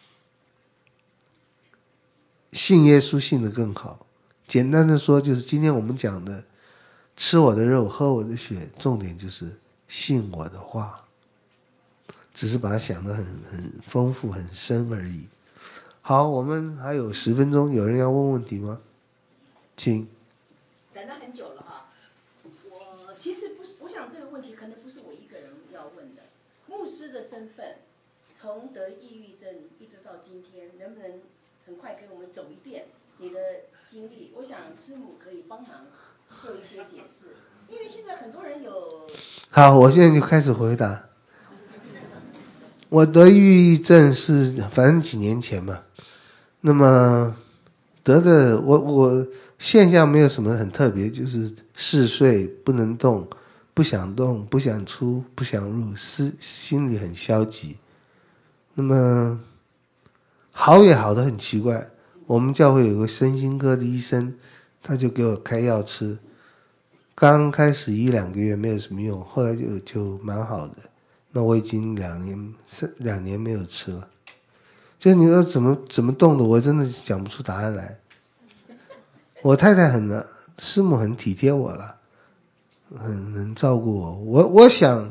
信耶稣信得更好。简单的说，就是今天我们讲的吃我的肉喝我的血，重点就是信我的话，只是把它想得很很丰富很深而已。好，我们还有十分钟，有人要问问题吗？请。 等了很久了哈，我其实不是，我想这个问题可能不是我一个人要问的。牧师的身份，从得抑郁症一直到今天，能不能很快跟我们走一遍你的经历？我想师母可以帮忙做一些解释，因为现在很多人有。 好，我现在就开始回答。我得抑郁症是反正几年前嘛，那么得的我我现象没有什么很特别，就是嗜睡，不能动，不想动，不想出，不想入，思心里很消极。那么好也好的很奇怪，我们教会有个身心科的医生，他就给我开药吃，刚开始一两个月没有什么用，后来就就蛮好的。那我已经两年两年没有吃了，就你说怎么怎么动的，我真的讲不出答案来。我太太很师母很体贴我了，很能照顾我。我我想，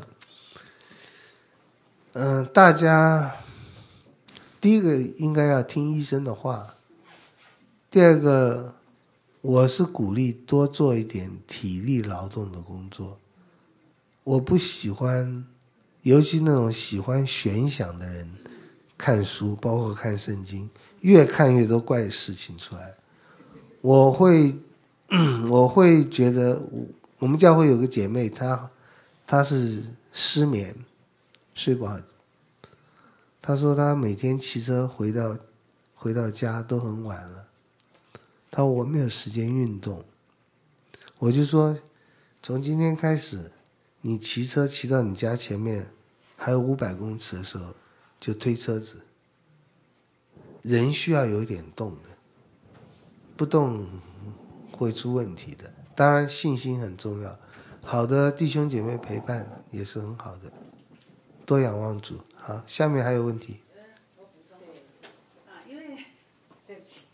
嗯、呃，大家第一个应该要听医生的话，第二个，我是鼓励多做一点体力劳动的工作。我不喜欢。尤其那种喜欢玄想的人看书，包括看圣经，越看越多怪事情出来。我会我会觉得，我们教会有个姐妹，她她是失眠睡不好，她说她每天骑车回到回到家都很晚了，她说我没有时间运动。我就说从今天开始，你骑车骑到你家前面还有五百公尺的时候，就推车子。人需要有一点动的，不动会出问题的。当然信心很重要，好的弟兄姐妹陪伴也是很好的，多仰望主。好，下面还有问题。 我补充啊，因为对不起。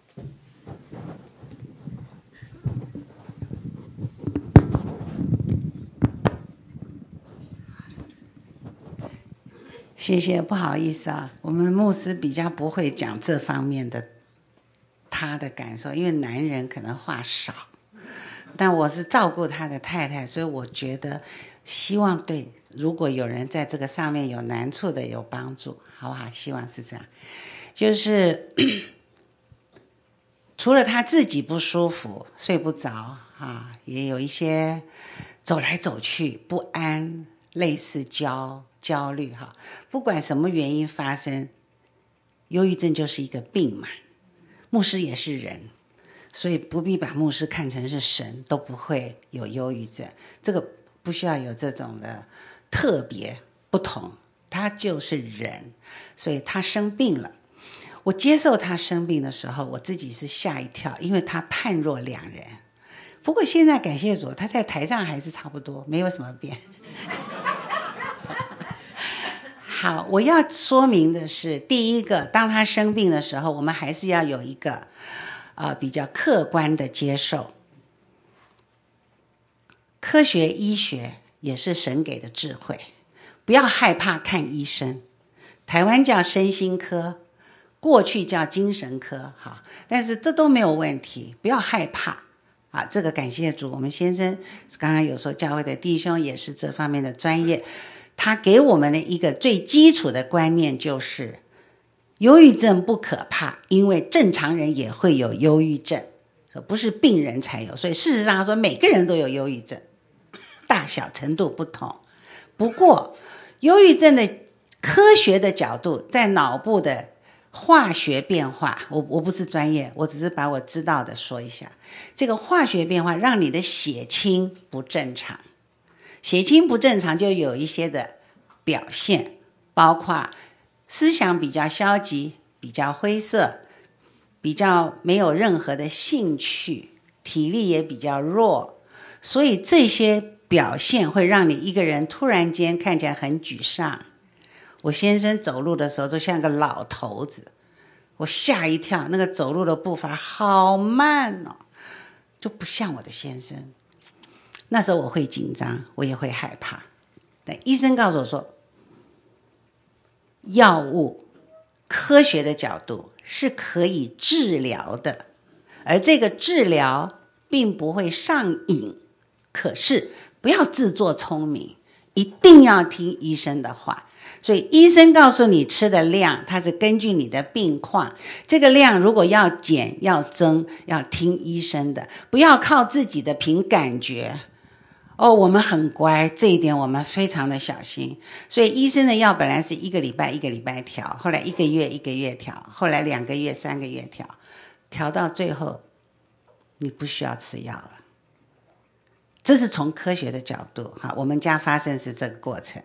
谢谢，不好意思啊，我们牧师比较不会讲这方面的他的感受，因为男人可能话少。 但我是照顾他的太太，所以我觉得希望对，如果有人在这个上面有难处的有帮助，好不好？希望是这样。就是除了他自己不舒服、睡不着啊，也有一些走来走去不安，类似焦焦虑哈。不管什么原因发生，忧郁症就是一个病嘛。牧师也是人，所以不必把牧师看成是神，都不会有忧郁症。这个不需要有这种的特别不同，他就是人，所以他生病了。我接受他生病的时候，我自己是吓一跳，因为他判若两人。不过现在感谢主，他在台上还是差不多，没有什么变。好，我要说明的是，第一个，当他生病的时候，我们还是要有一个呃比较客观的接受。科学医学也是神给的智慧，不要害怕看医生。台湾叫身心科，过去叫精神科，好，但是这都没有问题，不要害怕啊！这个感谢主，我们先生刚刚有说教会的弟兄也是这方面的专业，他给我们的一个最基础的观念就是，忧郁症不可怕，因为正常人也会有忧郁症，不是病人才有，所以事实上说每个人都有忧郁症，大小程度不同。不过忧郁症的科学的角度，在脑部的化学变化，我我不是专业，我只是把我知道的说一下。这个化学变化让你的血清不正常，血清不正常就有一些的表现，包括思想比较消极，比较灰色，比较没有任何的兴趣，体力也比较弱，所以这些表现会让你一个人突然间看起来很沮丧。我先生走路的时候就像个老头子，我吓一跳，那个走路的步伐好慢哦，就不像我的先生。那时候我会紧张，我也会害怕。但医生告诉我说，药物科学的角度是可以治疗的，而这个治疗并不会上瘾。可是不要自作聪明，一定要听医生的话。所以医生告诉你吃的量，它是根据你的病况，这个量如果要减要增，要听医生的，不要靠自己的凭感觉。哦，我们很乖，这一点我们非常的小心。所以医生的药本来是一个礼拜一个礼拜调，后来一个月一个月调，后来两个月三个月调，调到最后你不需要吃药了。这是从科学的角度，哈，我们家发生是这个过程。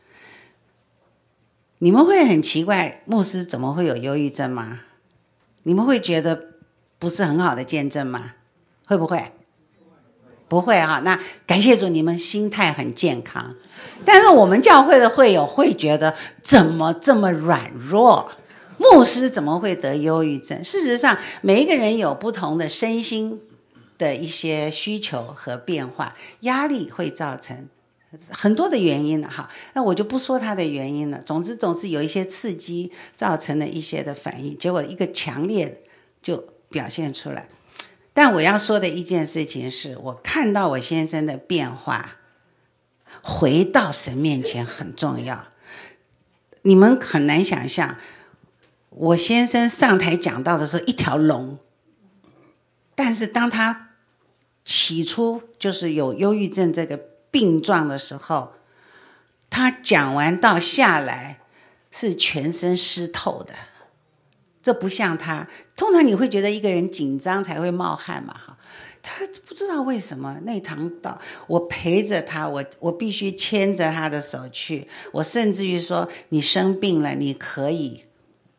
你们会很奇怪，牧师怎么会有忧郁症吗？你们会觉得不是很好的见证吗？会不会？不会啊，那感谢主，你们心态很健康。但是我们教会的会友会觉得，怎么这么软弱？牧师怎么会得忧郁症？事实上，每一个人有不同的身心的一些需求和变化，压力会造成很多的原因了哈，那我就不说它的原因了。总之总是有一些刺激造成了一些的反应，结果一个强烈就表现出来。但我要说的一件事情是，我看到我先生的变化，回到神面前很重要。你们很难想象，我先生上台讲道的时候一条龙，但是当他起初就是有忧郁症这个病状的时候，他讲完道下来是全身湿透的。这不像他，通常你会觉得一个人紧张才会冒汗嘛，哈，他不知道为什么那堂道，我陪着他，我我必须牵着他的手去，我甚至于说，你生病了，你可以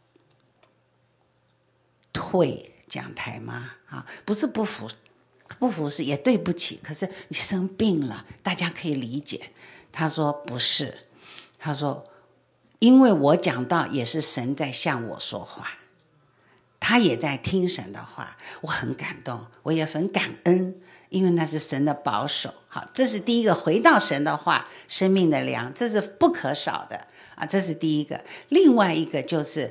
退讲台吗？啊，不是不服。不服是也对不起，可是你生病了，大家可以理解。他说不是，他说因为我讲道也是神在向我说话，他也在听神的话，我很感动，我也很感恩，因为那是神的保守。好，这是第一个，回到神的话，生命的粮，这是不可少的啊，这是第一个。另外一个就是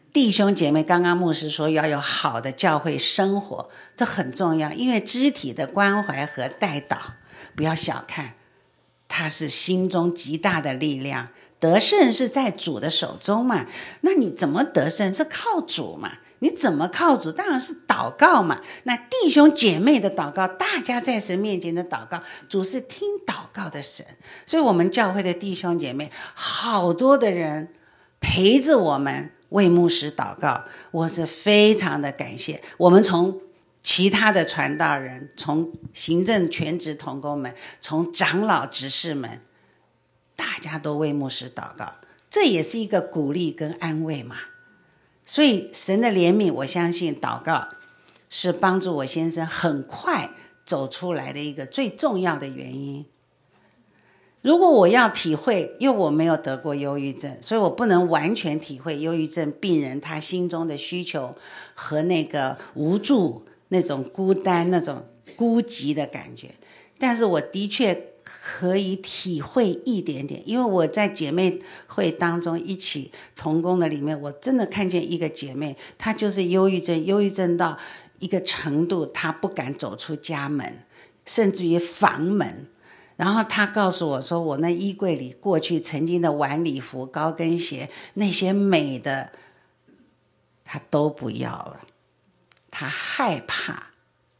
弟兄姐妹，刚刚牧师说要有好的教会生活，这很重要，因为肢体的关怀和带导，不要小看，它是心中极大的力量。得胜是在主的手中嘛，那你怎么得胜？是靠主嘛。你怎么靠主？当然是祷告嘛。那弟兄姐妹的祷告，大家在神面前的祷告，主是听祷告的神。所以我们教会的弟兄姐妹，好多的人陪着我们为牧师祷告，我是非常的感谢。我们从其他的传道人，从行政全职同工们，从长老执事们，大家都为牧师祷告，这也是一个鼓励跟安慰嘛。所以神的怜悯，我相信祷告是帮助我先生很快走出来的一个最重要的原因。如果我要体会，因为我没有得过忧郁症，所以我不能完全体会忧郁症病人他心中的需求和那个无助、那种孤单、那种孤寂的感觉。但是我的确可以体会一点点，因为我在姐妹会当中一起同工的里面，我真的看见一个姐妹，她就是忧郁症，忧郁症到一个程度，她不敢走出家门，甚至于房门。然后她告诉我说，我那衣柜里过去曾经的晚礼服、高跟鞋，那些美的，她都不要了。她害怕。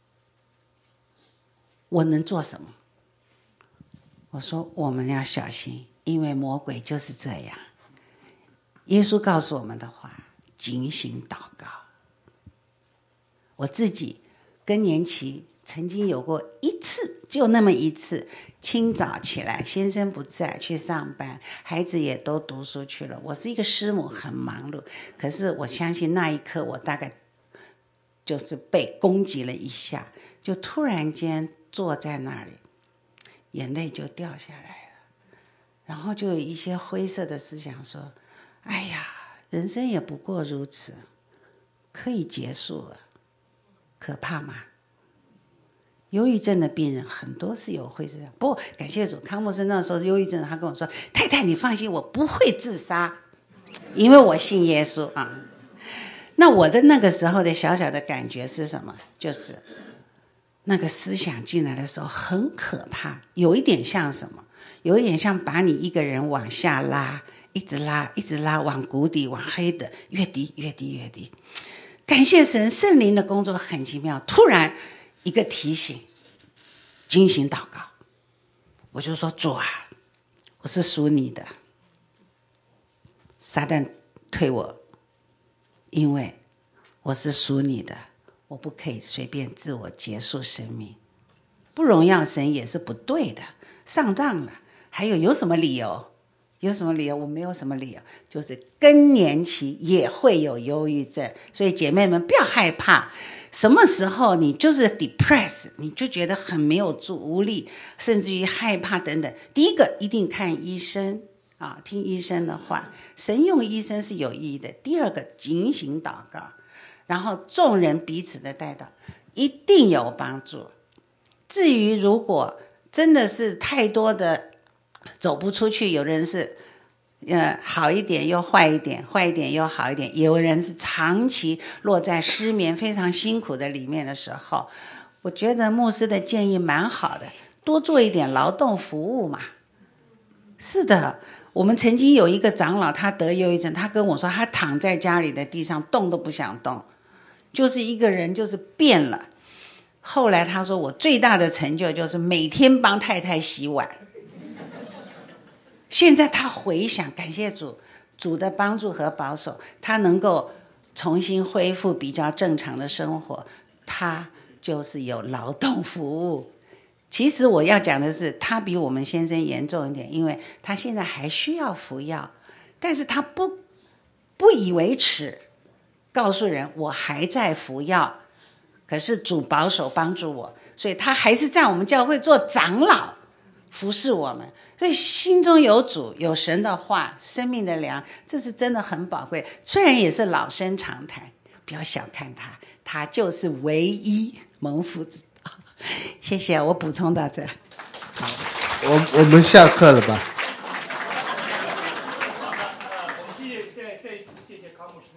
我能做什么？我说我们要小心，因为魔鬼就是这样。耶稣告诉我们的话，警醒祷告。我自己更年期曾经有过一次，就那么一次，清早起来，先生不在，去上班，孩子也都读书去了，我是一个师母，很忙碌。可是我相信那一刻，我大概就是被攻击了一下，就突然间坐在那里，眼泪就掉下来了，然后就有一些灰色的思想说，哎呀，人生也不过如此，可以结束了，可怕吗？忧郁症的病人很多是有灰色的，不过感谢主，康牧师那时候忧郁症，他跟我说，太太你放心，我不会自杀，因为我信耶稣啊。那我的那个时候的小小的感觉是什么？就是那个思想进来的时候很可怕，有一点像什么？有一点像把你一个人往下拉，一直拉一直拉，往谷底往黑的，越低越低越低。感谢神，圣灵的工作很奇妙，突然一个提醒，警醒祷告。我就说，主啊，我是属你的，撒旦退我，因为我是属你的，我不可以随便自我结束生命，不荣耀神也是不对的，上当了。还有有什么理由？有什么理由？我没有什么理由，就是更年期也会有忧郁症。所以姐妹们不要害怕，什么时候你就是 depressed， 你就觉得很没有助无力，甚至于害怕等等，第一个一定看医生啊，听医生的话，神用医生是有意义的。第二个警醒祷告，然后众人彼此的带祷，一定有帮助。至于如果真的是太多的走不出去，有人是呃好一点又坏一点，坏一点又好一点，有人是长期落在失眠非常辛苦的里面的时候，我觉得牧师的建议蛮好的，多做一点劳动服务嘛。是的，我们曾经有一个长老，他得忧郁症，他跟我说他躺在家里的地上动都不想动，就是一个人就是变了。后来他说，我最大的成就就是每天帮太太洗碗。现在他回想，感谢主，主的帮助和保守，他能够重新恢复比较正常的生活，他就是有劳动服务。其实我要讲的是，他比我们先生严重一点，因为他现在还需要服药，但是他不不以为耻，告诉人我还在服药，可是主保守帮助我，所以他还是在我们教会做长老，服侍我们。所以心中有主，有神的话，生命的粮，这是真的很宝贵。虽然也是老生常谈，不要小看他，他就是唯一蒙福之道。谢谢，我补充到这。 好，我我们下课了吧？